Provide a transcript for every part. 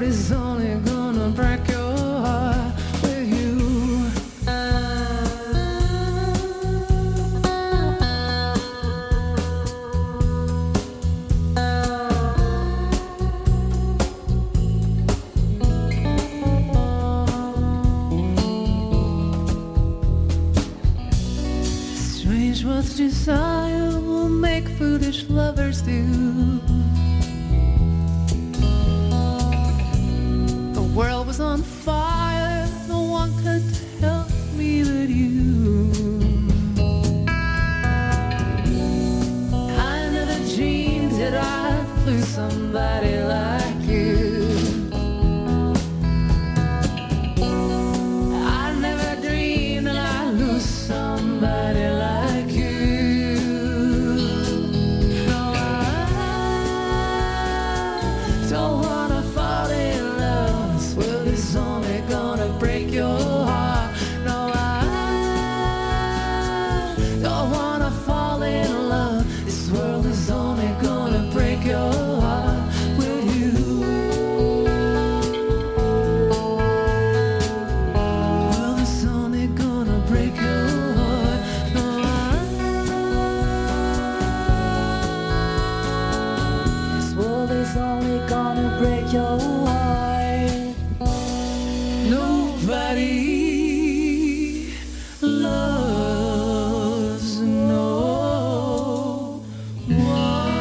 world is only gonna break your heart with you. Strange what desire will make foolish lovers do. The world was on fire, no one could tell me but you. I never dreamed that I'd lose somebody like you. I never dreamed that I'd lose somebody like you. No, I don't wanna fall in love. This world is only gonna break your heart. No, I don't wanna fall in love. This world is only gonna break your heart with you. World is only gonna break your heart. No, this world is only gonna break your heart. Nobody loves no one.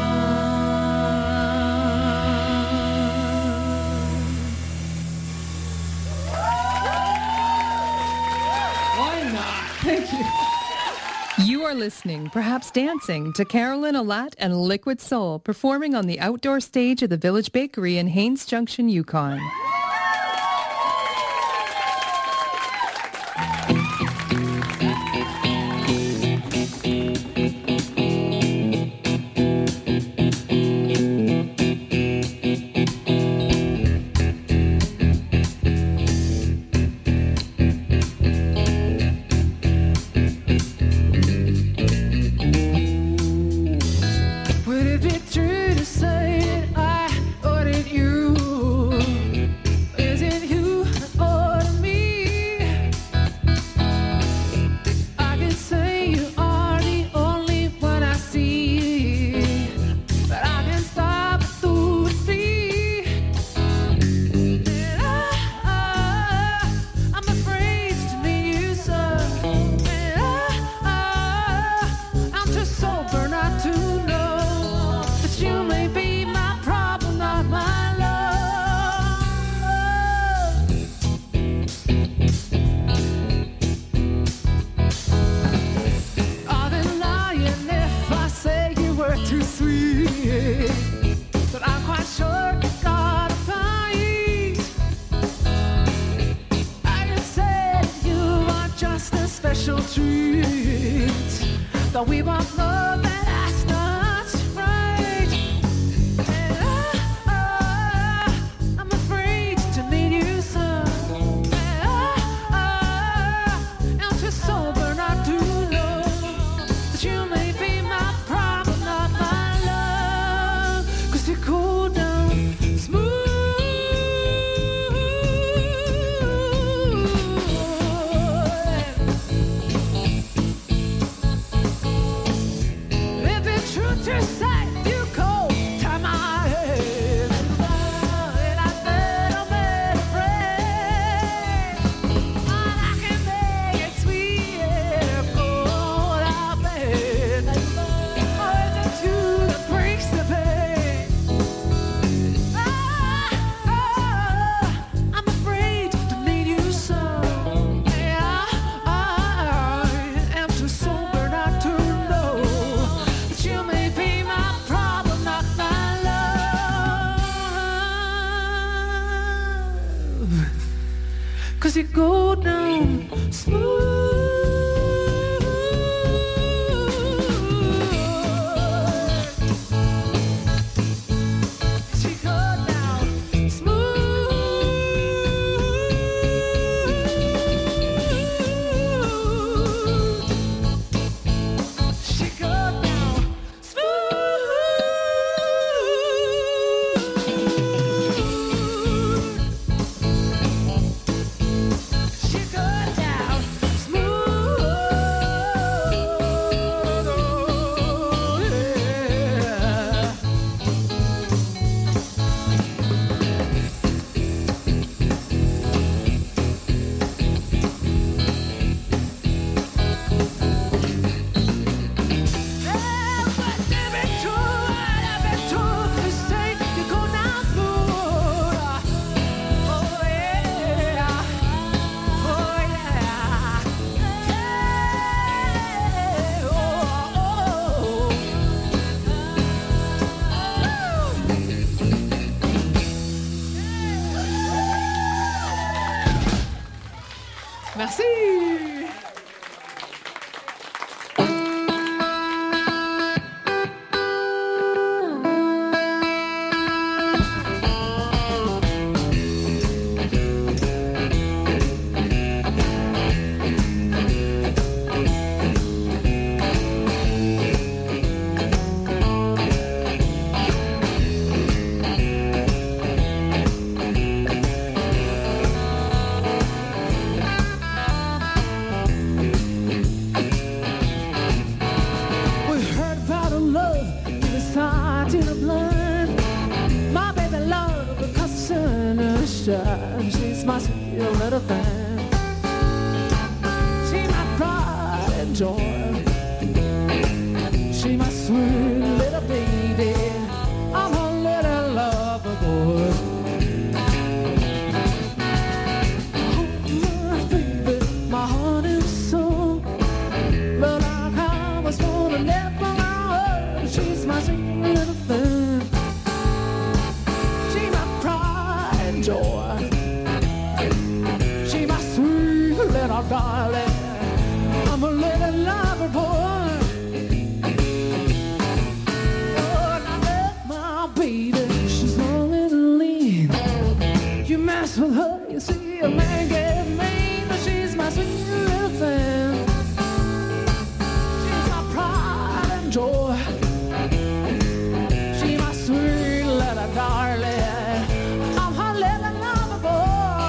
Why not? Thank you. You are listening, perhaps dancing, to Carolyn Alat and Liquid Soul performing on the outdoor stage of the Village Bakery in Haines Junction, Yukon. Would it be true to say that I ordered you? Is it you that ordered me? I can say you are the only one I see, but I can stop at 2 or 3. And I'm afraid to meet you, sir. And I'm too sober not to know that you may be my problem, not my love. I've been lying if I say you were too sweet, but I'm quite sure you got a fight. I can say you are just a special treat, though we both know that that's not right. And I'm afraid to meet you, sir. And I'm too sober not to know that you may be my problem, not my love. 'Cause you cool down smooth. If it's true to say you cold time my head, and I said I'm not afraid, and I can make it sweet, cold out bed. Or is it you that breaks the pain? I'm afraid to meet you, sir. I am too sober not to know that you may be my problem, not my love. 'Cause you go down smooth. You go down smooth. She go down smooth. Merci. She's my sweet little thing. She's my pride and joy. She's my sweet little baby. I'm a little lover boy. Oh, my baby, my heart and soul. But I always wanna live for my heart. She's my sweet little thing. She's my pride and joy. Little darling, I'm a little lover boy. Oh, and I love my baby, she's long and lean. You mess with her, you see a man get mean, but she's my sweet little thing. She's my pride and joy. She's my sweet little darling. I'm her little lover boy.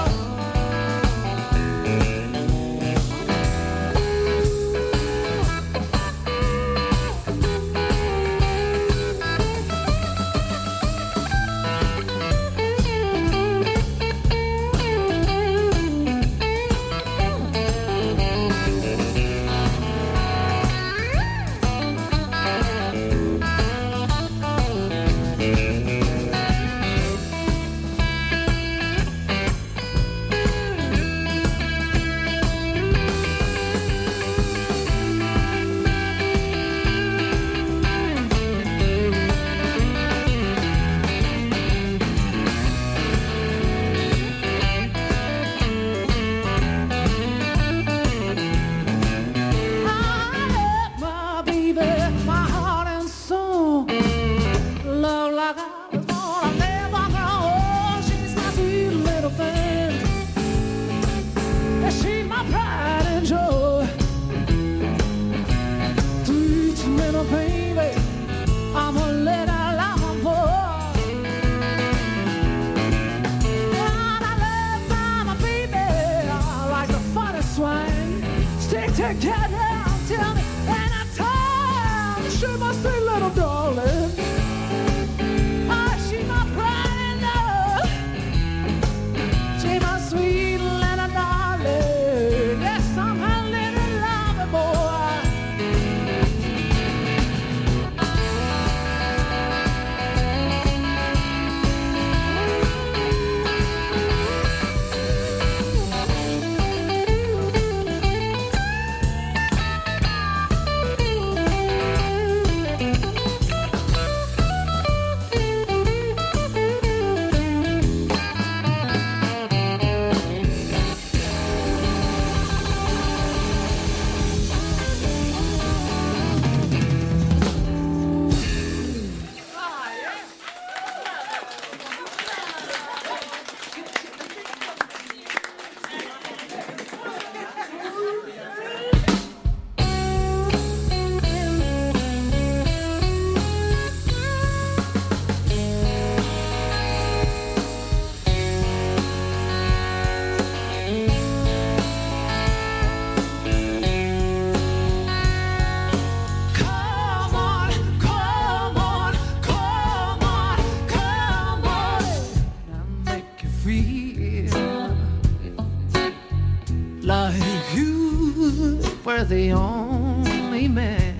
The only man,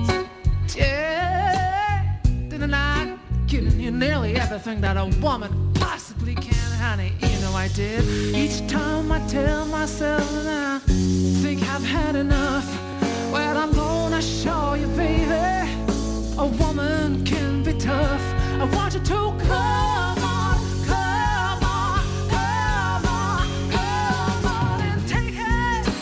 yeah, didn't I giving you nearly everything that a woman possibly can, honey? You know I did. Each time I tell myself that I think I've had enough, well, I'm gonna show you, baby, a woman can be tough. I want you to come on, come on, come on, come on and take it.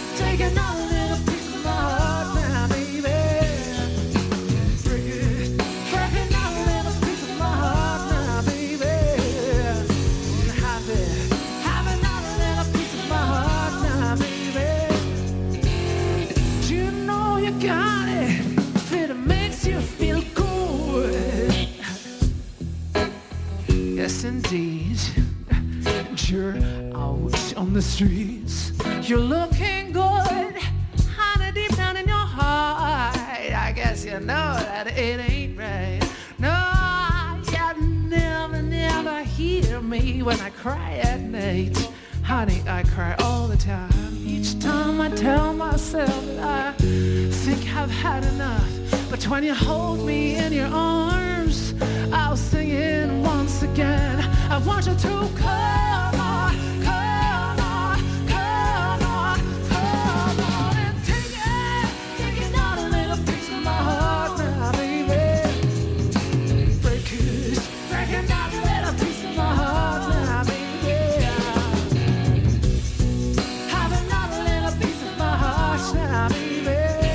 Yes, indeed. You're out on the streets. You're looking good, honey, deep down in your heart. I guess you know that it ain't right. No, you never hear me when I cry at night. Honey, I cry all the time. Each time I tell myself that I think I've had enough. But when you hold me in your arms, I'll sing it once again. I want you to come on, come on, come on, come on and take it out a little piece of my heart now, baby. Breaking out a little piece of my heart now, baby. Having out a little piece of my heart now, baby.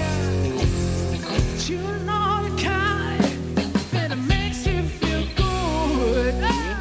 You know the kind that makes you feel good.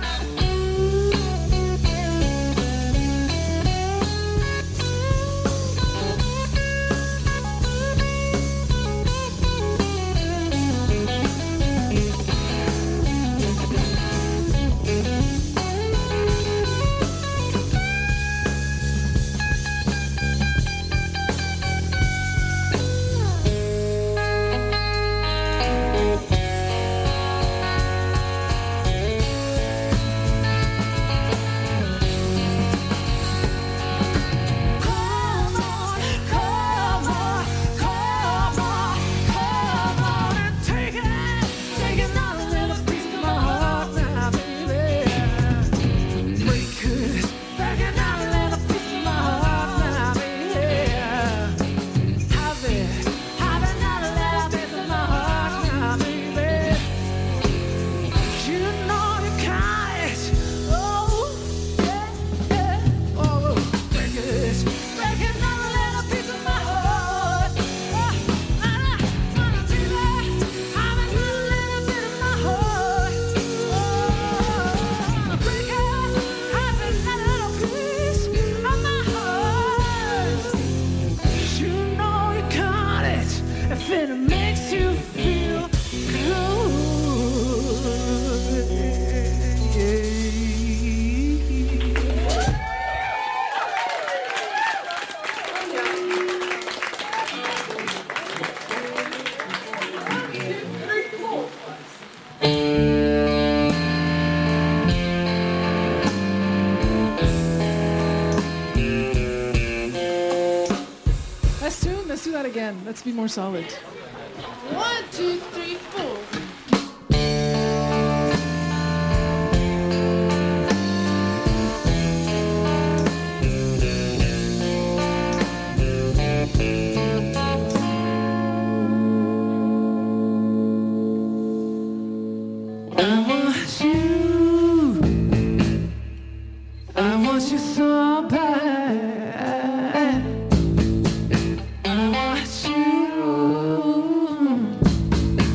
Let's do that again. Let's be more solid. 1, 2, 3, 4. I want you so bad. I want you.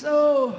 so.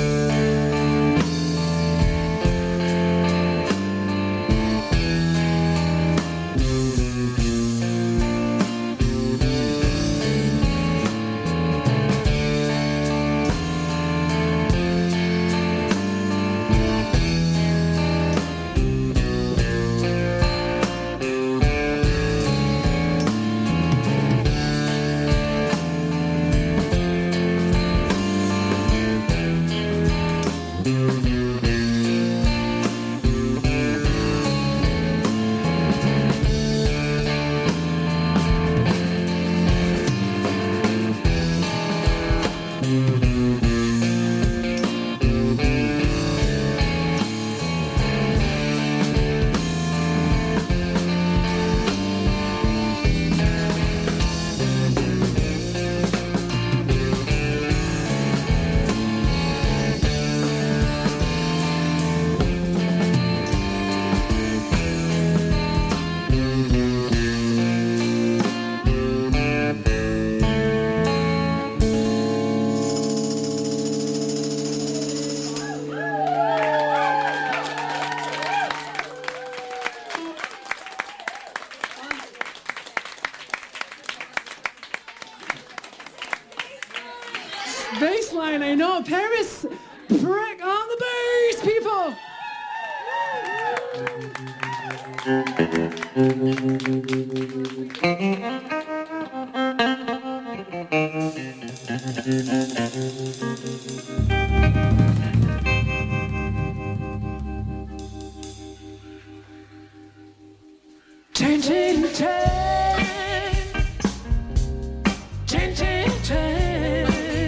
Baseline, I know. Paris, prick on the bass, people. Chain, chain, chain. Chain, chain, chain.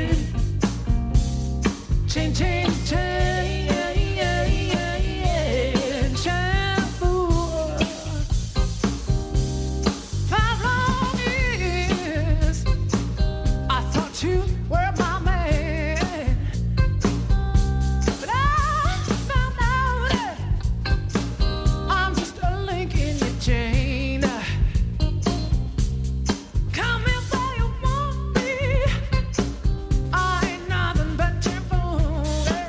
Chain, chain, chain. Shampoo. 5 long years I thought you were my man, but I found out that I'm just a link in your chain. Come here where you want me. I ain't nothing but your booty.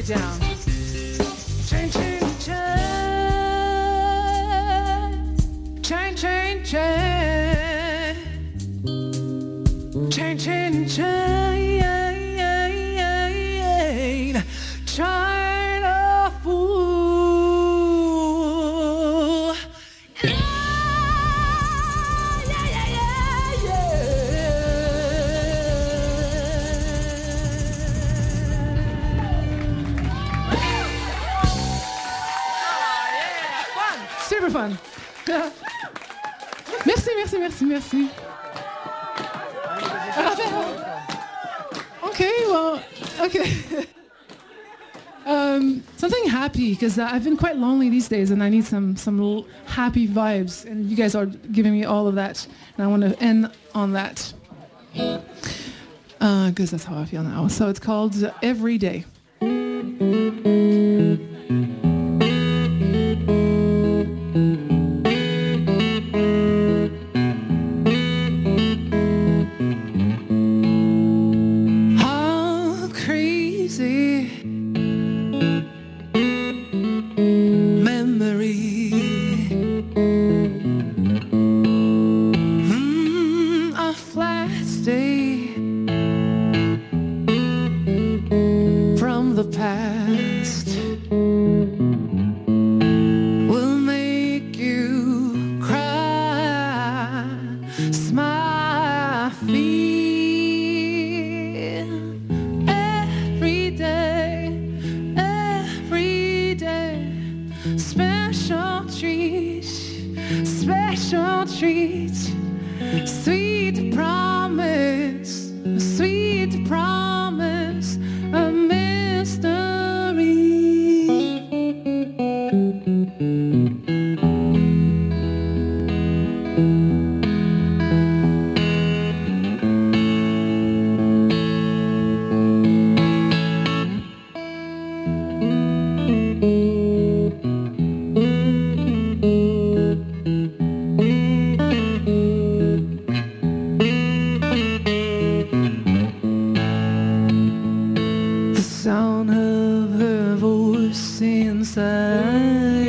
it down. Chain, chain, chain. Chain, chain, chain. Chain, chain, chain. China fool. Super fun. Merci, merci, merci, merci. Okay, well, okay. Something happy, because I've been quite lonely these days, and I need some happy vibes, and you guys are giving me all of that, and I want to end on that, because that's how I feel now. So it's called Every Day. How crazy memory. A flat day from the past will make you cry. Smile, feel every day, every day. Special treat, special treat. Sweet promise, sweet promise, a mystery. The sound of her voice inside.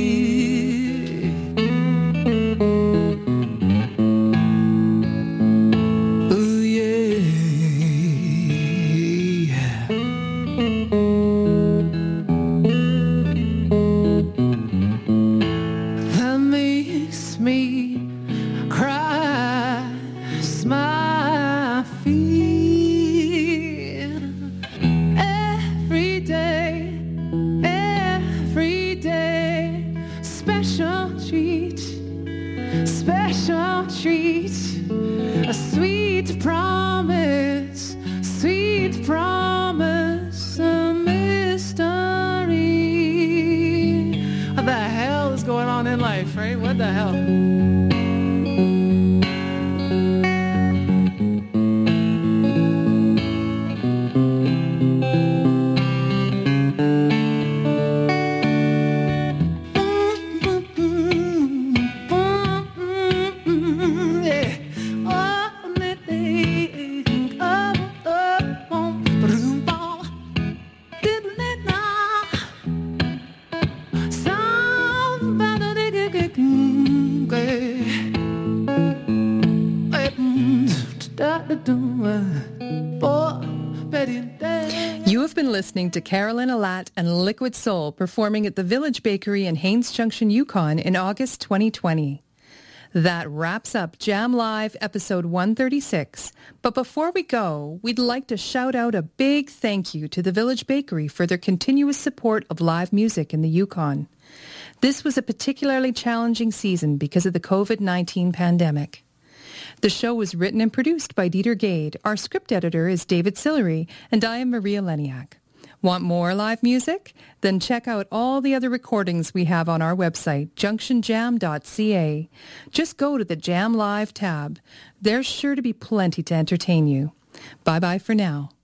Oh yeah. That makes me cry. Smile, feel every day, every day. Special treat, special treat. A sweet promise, sweet promise, a mystery. What the hell is going on in life, right? What the hell? You have been listening to Carolyn Alat and Liquid Soul performing at the Village Bakery in Haines Junction, Yukon in August 2020. That wraps up Jam Live episode 136. But before we go, we'd like to shout out a big thank you to the Village Bakery for their continuous support of live music in the Yukon. This was a particularly challenging season because of the COVID-19 pandemic. The show was written and produced by Dieter Gade. Our script editor is David Sillery, and I am Maria Leniak. Want more live music? Then check out all the other recordings we have on our website, junctionjam.ca. Just go to the Jam Live tab. There's sure to be plenty to entertain you. Bye-bye for now.